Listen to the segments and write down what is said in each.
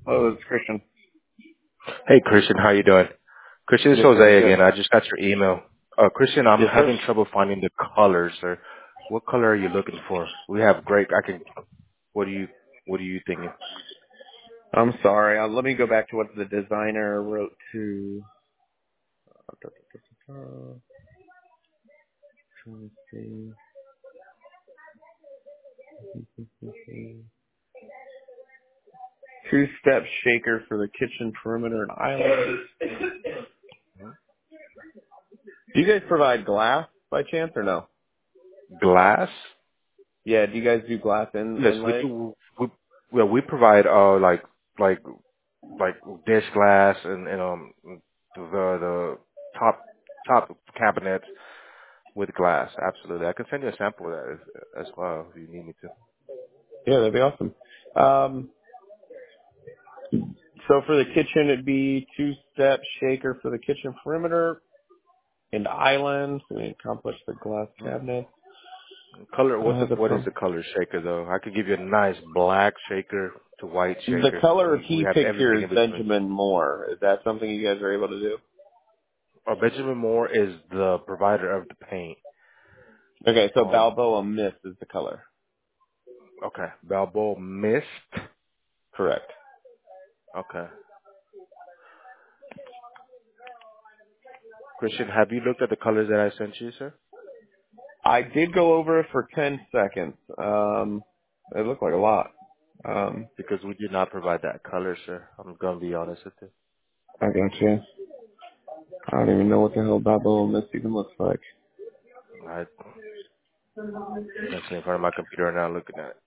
Oh, it's Christian. Hey, Christian, how you doing? Christian, it's Good, sir. Jose Good. again. I just got your email. Christian, I'm Yes, sir. having trouble finding the colors, sir. What color are you looking for? We have great. I can. What are you thinking? I'm sorry. Let me go back to what the designer wrote to. Trying to see. Two-step shaker for the kitchen perimeter and island. Do you guys provide glass by chance or no? Glass? Yeah. Do you guys do glass Yes, we inlay? do. Well, we provide like like dish glass and the top cabinets with glass. Absolutely, I can send you a sample of that as well if you need me to. Yeah, that'd be awesome. Um, so for the kitchen, it'd be two-step shaker for the kitchen perimeter and island. So we accomplish the glass cabinet. Color? The What is the color shaker though? I could give you a nice black shaker to white The shaker. color We he have picked here everything is in between. Benjamin Moore. Is that something you guys are able to do? Benjamin Moore is the provider of the paint. Okay, so Um, Balboa Mist is the color. okay, Balboa Mist. Correct. Okay, Christian, have you looked at the colors that I sent you, sir? I did go over it for 10 seconds. It looked like a lot. Because we do not provide that color, sir. I'm gonna be honest with you. I got you. I don't even know what the hell Balboa Mist even looks like. I'm actually in front of my computer now looking at it.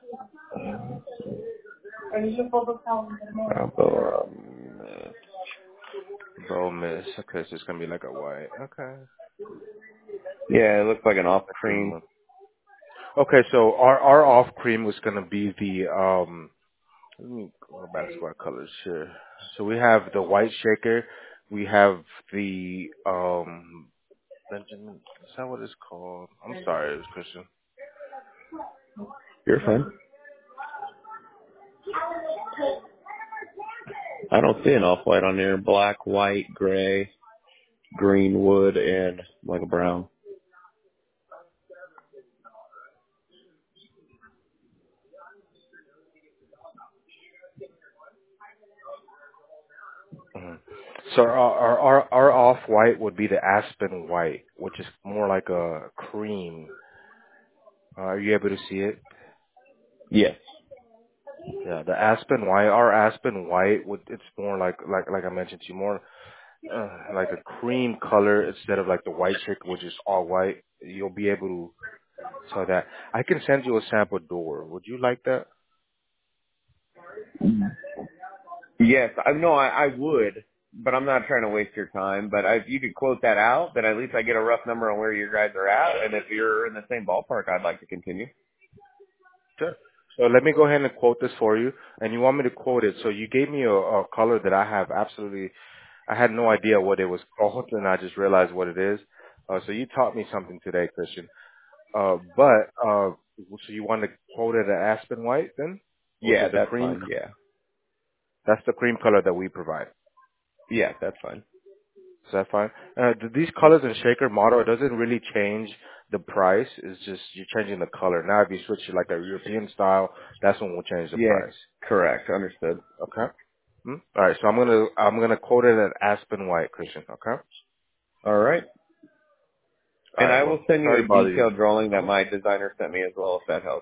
Balboa Mist. Balboa Mist. Okay, so it's gonna be like a white. Okay. Yeah, it looks like an off I cream. can. Okay, so our off cream was gonna be the Let me go back to our colors here. So we have the white shaker. We have the Benjamin. Is that what it's called? I'm sorry, it was Christian. You're fine. I don't see an off-white on there. Black, white, gray, green, wood, and like a brown. Mhm. So our off white would be the aspen white, which is more like a cream. Are you able to see it? Yes. Yeah, the aspen white. Our aspen white would it's more like I mentioned to you, more like a cream color instead of like the white shaker, which is all white. You'll be able to tell that. I can send you a sample door. Would you like that? Yes, I would, but I'm not trying to waste your time. But if you could quote that out, then at least I get a rough number on where you guys are at. And if you're in the same ballpark, I'd like to continue. Sure. So let me go ahead and quote this for you. And you want me to quote it. So you gave me a color that I have absolutely, I had no idea what it was called, and I just realized what it is. So you taught me something today, Christian. So you want to quote it at aspen white then? Which Yeah, is the that's cream, fine. Yeah, that's the cream color that we provide. yeah, that's fine. Is that fine? These colors in shaker model, it doesn't really change the price. It's just you're changing the color. Now, if you switch to like a European style, that's when we'll change the Yeah, price. correct. Understood. Okay. All right. So I'm gonna quote it at Aspen White, Christian. Okay. All right. All And right. I Well, will send you sorry a to bother you. detailed drawing that Uh-huh. my designer sent me as well, if that helps.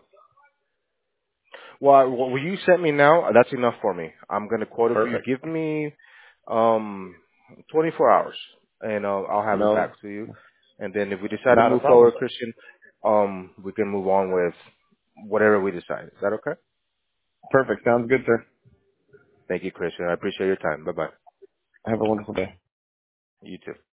Well, what you sent me now, that's enough for me. I'm gonna quote it for you. Perfect. Give me um 24 hours, and I'll have it No, back to you. And then if we decide to not a move problem. forward, Christian, we can move on with whatever we decide. Is that okay? Perfect. Sounds good, sir. Thank you, Christian. I appreciate your time. Bye bye. Have a wonderful day. You too.